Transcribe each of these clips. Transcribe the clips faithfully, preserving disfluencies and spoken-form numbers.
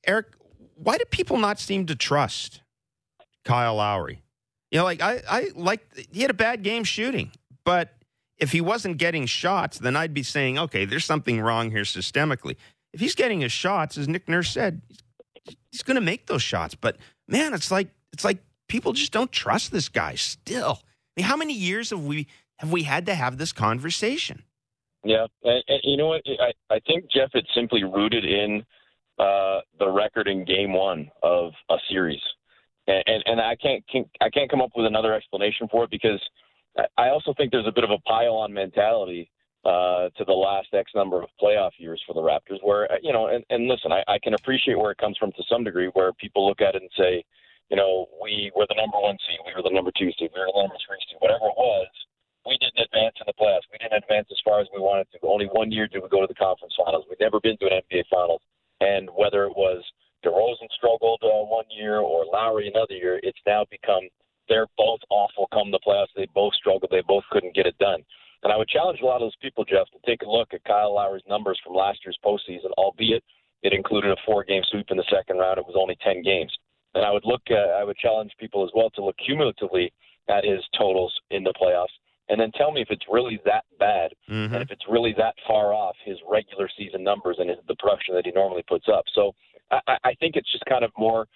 Eric, why do people not seem to trust Kyle Lowry? You know, like I, I like he had a bad game shooting, but if he wasn't getting shots, then I'd be saying, okay, there's something wrong here systemically. If he's getting his shots, as Nick Nurse said, he's going to make those shots. But man, it's like it's like people just don't trust this guy still. I mean, how many years have we have we had to have this conversation? Yeah, and, and you know what? I, I think, Jeff, it's simply rooted in uh, the record in game one of a series. And, and, and I can't I can't come up with another explanation for it, because I also think there's a bit of a pile-on mentality uh, to the last X number of playoff years for the Raptors, where, you know, and, and listen, I, I can appreciate where it comes from to some degree, where people look at it and say, you know, we were the number one seed, we were the number two seed, we were the number three seed, whatever it was. We didn't advance in the playoffs. We didn't advance as far as we wanted to. Only one year did we go to the conference finals. We'd never been to an N B A finals. And whether it was DeRozan struggled uh, one year or Lowry another year, it's now become they're both awful come the playoffs. They both struggled. They both couldn't get it done. And I would challenge a lot of those people, Jeff, to take a look at Kyle Lowry's numbers from last year's postseason, albeit it included a four-game sweep in the second round. It was only ten games. And I would look. Uh, I would challenge people as well to look cumulatively at his totals in the playoffs, and then tell me if it's really that bad, mm-hmm. and if it's really that far off his regular season numbers and his, the production that he normally puts up. So I, I think it's just kind of more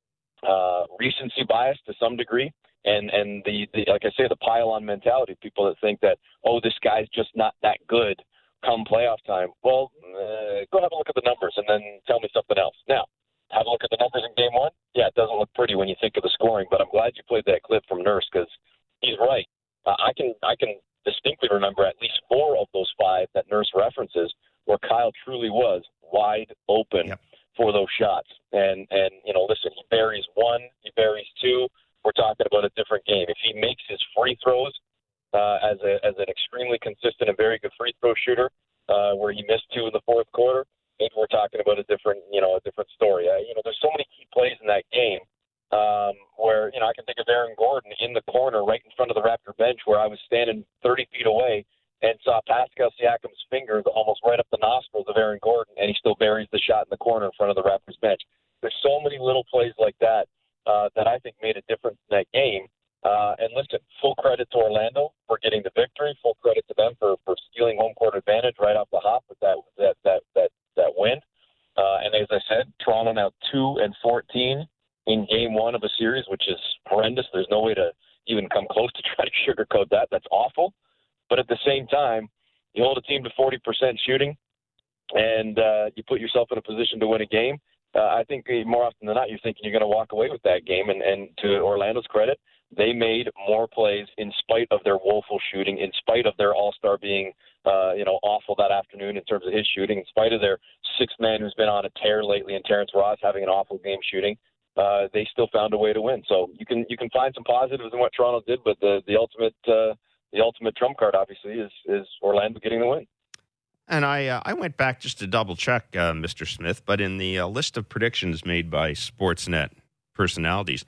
uh, recency bias to some degree, and and the, the like I say, the pile-on mentality. People that think that, oh, this guy's just not that good come playoff time. Well, uh, go have a look at the numbers and then tell me something else. Now, have a look at the numbers in game one. Yeah, it doesn't look pretty when you think of the scoring, but I'm glad you played that clip from Nurse, because he's right. Uh, I can I can distinctly remember at least four of those five that Nurse references where Kyle truly was wide open yep. for those shots. And, and, you know, listen, he buries one, he buries two. We're talking about a different game. If he makes his free throws uh, as a as an extremely consistent and very good free throw shooter, uh, where he missed two in the fourth quarter, maybe we're talking about a different, you know, a different story. Uh, you know, there's so many key plays in that game. Um, where, you know, I can think of Aaron Gordon in the corner right in front of the Raptor bench where I was standing thirty feet away and saw Pascal Siakam's fingers almost right up the nostrils of Aaron Gordon, and he still buries the shot in the corner in front of the Raptors bench. There's so many little plays like that uh, that I think made a difference in that game. Uh, and listen, full credit to Orlando for getting the victory. Full credit to them for, for stealing home court advantage right off the hop with that that that that, that win. Uh, and as I said, Toronto now two and fourteen. In game one of a series, which is horrendous. There's no way to even come close to try to sugarcoat that. That's awful. But at the same time, you hold a team to forty percent shooting, and uh, you put yourself in a position to win a game. Uh, I think more often than not, you're thinking you're going to walk away with that game. And, and to Orlando's credit, they made more plays in spite of their woeful shooting, in spite of their all-star being uh, you know, awful that afternoon in terms of his shooting, in spite of their sixth man who's been on a tear lately and Terrence Ross having an awful game shooting. Uh, they still found a way to win. So you can you can find some positives in what Toronto did, but the the ultimate uh, the ultimate trump card obviously is is Orlando getting the win. And I uh, I went back just to double check, uh, Mister Smith, but in the uh, list of predictions made by Sportsnet personalities,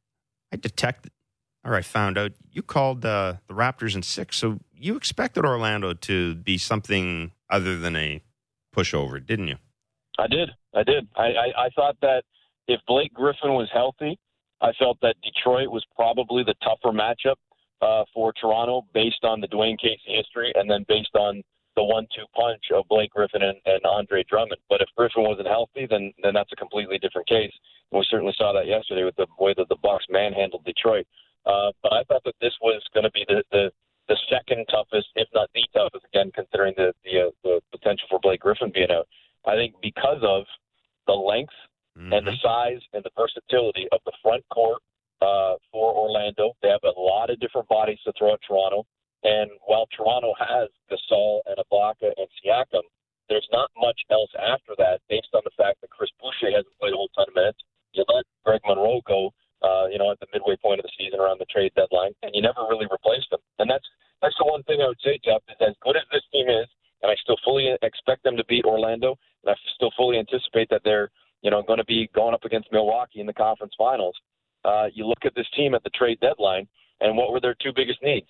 I detected, or I found out, you called uh, the Raptors in six. So you expected Orlando to be something other than a pushover, didn't you? I did. I did. I, I, I thought that if Blake Griffin was healthy, I felt that Detroit was probably the tougher matchup uh, for Toronto based on the Dwayne Casey history and then based on the one two punch of Blake Griffin and, and Andre Drummond. But if Griffin wasn't healthy, then then that's a completely different case. And we certainly saw that yesterday with the way that the Bucks manhandled Detroit. Uh, but I thought that this was going to be the, the, the second toughest, if not the toughest, again, considering the, the, uh, the potential for Blake Griffin being out. I think because of the length mm-hmm. and the size and the versatility of the front court uh, for Orlando. They have a lot of different bodies to throw at Toronto. And while Toronto has Gasol and Ibaka and Siakam, there's not much else after that based on the fact that Chris Boucher hasn't played a whole ton of minutes. You let Greg Monroe go, uh, you know, at the midway point of the season around the trade deadline, and you never really replaced him. And that's that's the one thing I would say, Jeff, is as good as this team is, and I still fully expect them to beat Orlando, and I still fully anticipate that they're, you know, going to be going up against Milwaukee in the conference finals. Uh, you look at this team at the trade deadline, and what were their two biggest needs?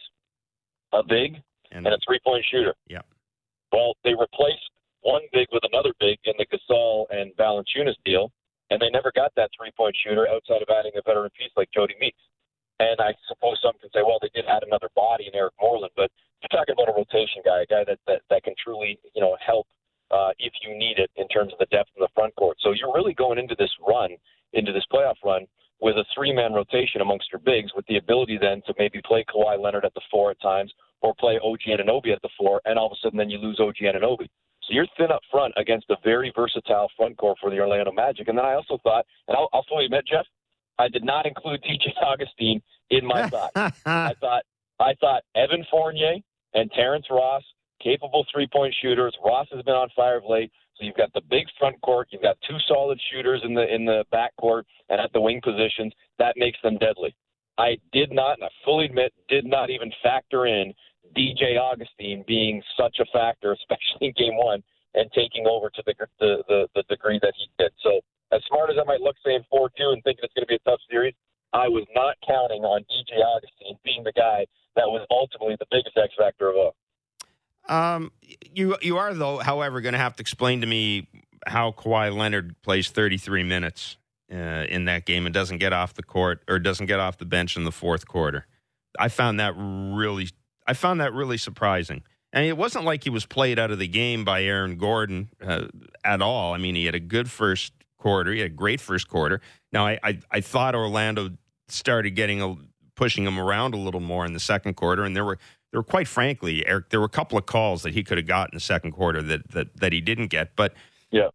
A big and, and a three-point shooter. Yeah. Well, they replaced one big with another big in the Gasol and Valanciunas deal, and they never got that three-point shooter outside of adding a veteran piece like Jody Meeks. And I suppose some can say, well, they did add another body in Eric Moreland, but you're talking about a rotation guy, a guy that, that, that can truly, you know, help uh, if you need it in terms of the depth in the front court. So you're really going into this run, into this playoff run, with a three-man rotation amongst your bigs, with the ability then to maybe play Kawhi Leonard at the four at times, or play O G Anunoby at the four, and all of a sudden then you lose O G Anunoby. So you're thin up front against a very versatile front court for the Orlando Magic. And then I also thought, and I'll, I'll fully admit, Jeff, I did not include T J Augustine in my thought. I thought I thought Evan Fournier and Terrence Ross, capable three-point shooters. Ross has been on fire of late. So you've got the big front court. You've got two solid shooters in the in the back court and at the wing positions. That makes them deadly. I did not, and I fully admit, did not even factor in D J Augustine being such a factor, especially in game one, and taking over to the the, the, the degree that he did. So as smart as I might look saying four two and thinking it's going to be a tough series, I was not counting on D J Augustine being the guy that was ultimately the biggest X factor of all. Um, you you are, though, however, going to have to explain to me how Kawhi Leonard plays thirty-three minutes uh, in that game and doesn't get off the court or doesn't get off the bench in the fourth quarter. I found that really, I found that really surprising. And it wasn't like he was played out of the game by Aaron Gordon uh, at all. I mean, he had a good first quarter. He had a great first quarter. Now, I I, I thought Orlando started getting a, pushing him around a little more in the second quarter, and there were. There were, quite frankly, Eric, there were a couple of calls that he could have got in the second quarter that that, that he didn't get. But yeah,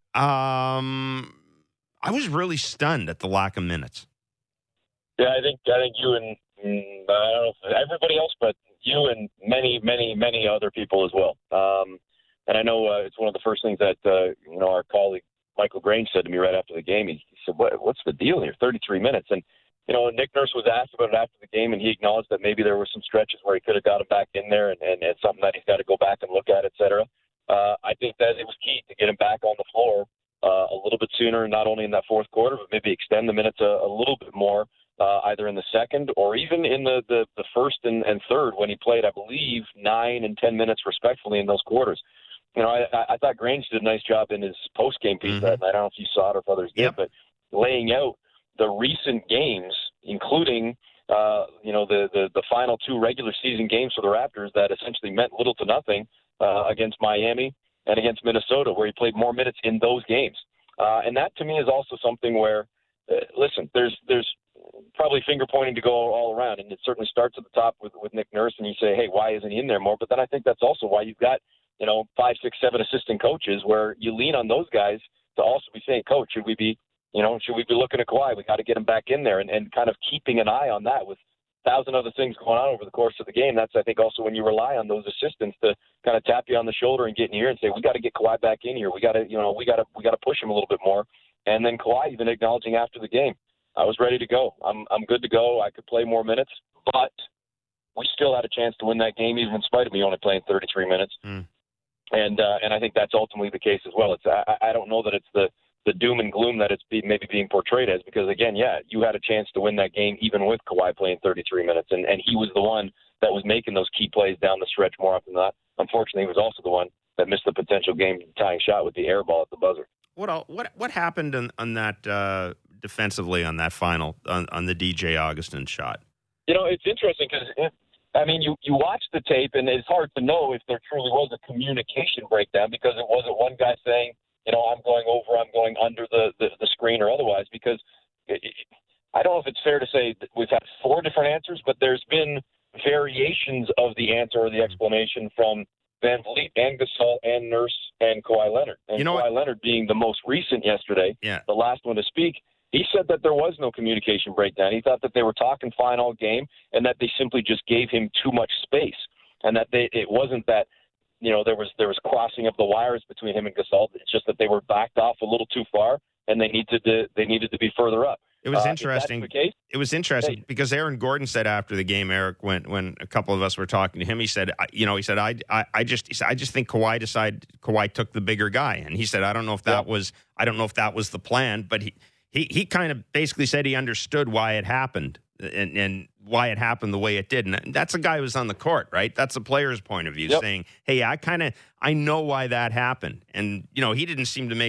um, I was really stunned at the lack of minutes. Yeah, I think I think you and mm, I don't know if everybody else, but you and many, many, many other people as well. Um, and I know uh, it's one of the first things that uh, you know our colleague Michael Grange said to me right after the game. He, he said, what, "What's the deal here? thirty-three minutes." And you know, Nick Nurse was asked about it after the game, and he acknowledged that maybe there were some stretches where he could have got him back in there, and, and, and something that he's got to go back and look at, et cetera. Uh, I think that it was key to get him back on the floor uh, a little bit sooner, not only in that fourth quarter, but maybe extend the minutes a, a little bit more, uh, either in the second or even in the, the, the first and, and third when he played, I believe, nine and ten minutes respectively in those quarters. You know, I, I thought Grange did a nice job in his post-game piece mm-hmm. that night. I don't know if you saw it or if others did, yep. but laying out the recent games, including, uh, you know, the, the, the final two regular season games for the Raptors that essentially meant little to nothing uh, against Miami and against Minnesota, where he played more minutes in those games. Uh, and that, to me, is also something where, uh, listen, there's there's probably finger-pointing to go all around, and it certainly starts at the top with, with Nick Nurse, and you say, hey, why isn't he in there more? But then I think that's also why you've got, you know, five, six, seven assistant coaches where you lean on those guys to also be saying, coach, should we be You know, should we be looking at Kawhi? We got to get him back in there and, and kind of keeping an eye on that with a thousand other things going on over the course of the game. That's, I think, also when you rely on those assistants to kind of tap you on the shoulder and get in your ear and say, we got to get Kawhi back in here. We got to, you know, we got to, we got to push him a little bit more. And then Kawhi even acknowledging after the game, I was ready to go. I'm, I'm good to go. I could play more minutes, but we still had a chance to win that game, even in spite of me only playing thirty-three minutes. Mm. And, uh, and I think that's ultimately the case as well. It's, I, I don't know that it's the, the doom and gloom that it's be, maybe being portrayed as, because, again, yeah, you had a chance to win that game even with Kawhi playing thirty-three minutes, and, and he was the one that was making those key plays down the stretch more often than not. Unfortunately, he was also the one that missed the potential game-tying shot with the air ball at the buzzer. What all, what what happened on, on that uh, defensively on that final, on, on the D J Augustine shot? You know, it's interesting because, I mean, you, you watch the tape, and it's hard to know if there truly was a communication breakdown, because it wasn't one guy saying, you know, I'm going over, I'm going under the, the, the screen or otherwise, because it, it, I don't know if it's fair to say that we've had four different answers, but there's been variations of the answer or the explanation from Van Vliet and Gasol and Nurse and Kawhi Leonard. And you know Kawhi what? Leonard being the most recent yesterday, yeah. the last one to speak, he said that there was no communication breakdown. He thought that they were talking fine all game and that they simply just gave him too much space, and that they, it wasn't that, you know, there was there was crossing of the wires between him and Gasol. It's just that they were backed off a little too far, and they needed to they needed to be further up. It was uh, interesting. Case, it was interesting hey. because Aaron Gordon said after the game, Eric, when when a couple of us were talking to him, he said, you know, he said, I I, I just he said, I just think Kawhi decided Kawhi took the bigger guy, and he said, I don't know if that yeah. was I don't know if that was the plan, but he he he kind of basically said he understood why it happened. And, and why it happened the way it did. And that's a guy who was on the court, right? That's a player's point of view, yep. saying, hey, I kind of, I know why that happened. And, you know, he didn't seem to make it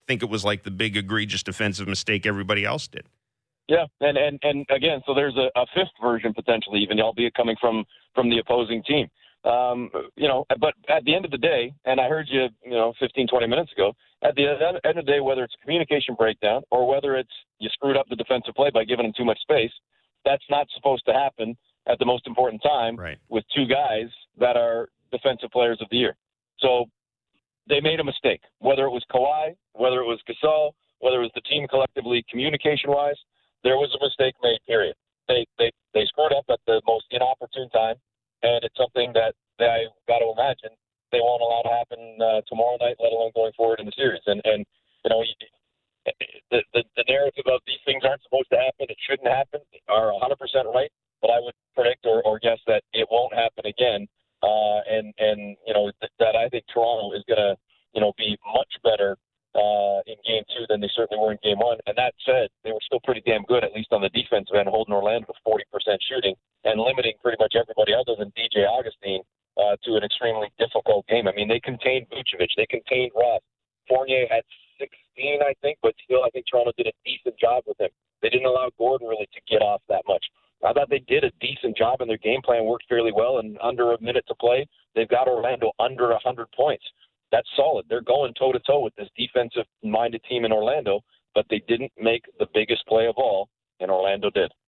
think it was like the big egregious defensive mistake everybody else did. Yeah, and, and, and again, so there's a, a fifth version potentially, even albeit coming from, from the opposing team. Um, you know, but at the end of the day, and I heard you, you know, fifteen, twenty minutes ago, at the end of the day, whether it's a communication breakdown or whether it's you screwed up the defensive play by giving them too much space, that's not supposed to happen at the most important time right. with two guys that are defensive players of the year. So they made a mistake, whether it was Kawhi, whether it was Gasol, whether it was the team collectively communication-wise, there was a mistake made, period. They, they, they screwed up at the most inopportune time. And it's something that, that I've got to imagine they won't allow to happen uh, tomorrow night, let alone going forward in the series. And, and you know, the, the, the narrative of these things aren't supposed to happen, it shouldn't happen, are one hundred percent right. But I would predict or, or guess that it won't happen again. Uh, and, and, you know, th- that I think Toronto is going to, you know, be much better uh, in game two than they certainly were in game one. And that said, they were still pretty damn good, at least on the defensive end, holding Orlando to forty percent shooting and limiting pretty much everybody other than D J Augustine uh, to an extremely difficult game. I mean, they contained Vucevic. They contained Ross. Fournier had sixteen, I think, but still I think Toronto did a decent job with him. They didn't allow Gordon really to get off that much. I thought they did a decent job, and their game plan worked fairly well, and under a minute to play, they've got Orlando under one hundred points. That's solid. They're going toe-to-toe with this defensive-minded team in Orlando, but they didn't make the biggest play of all, and Orlando did.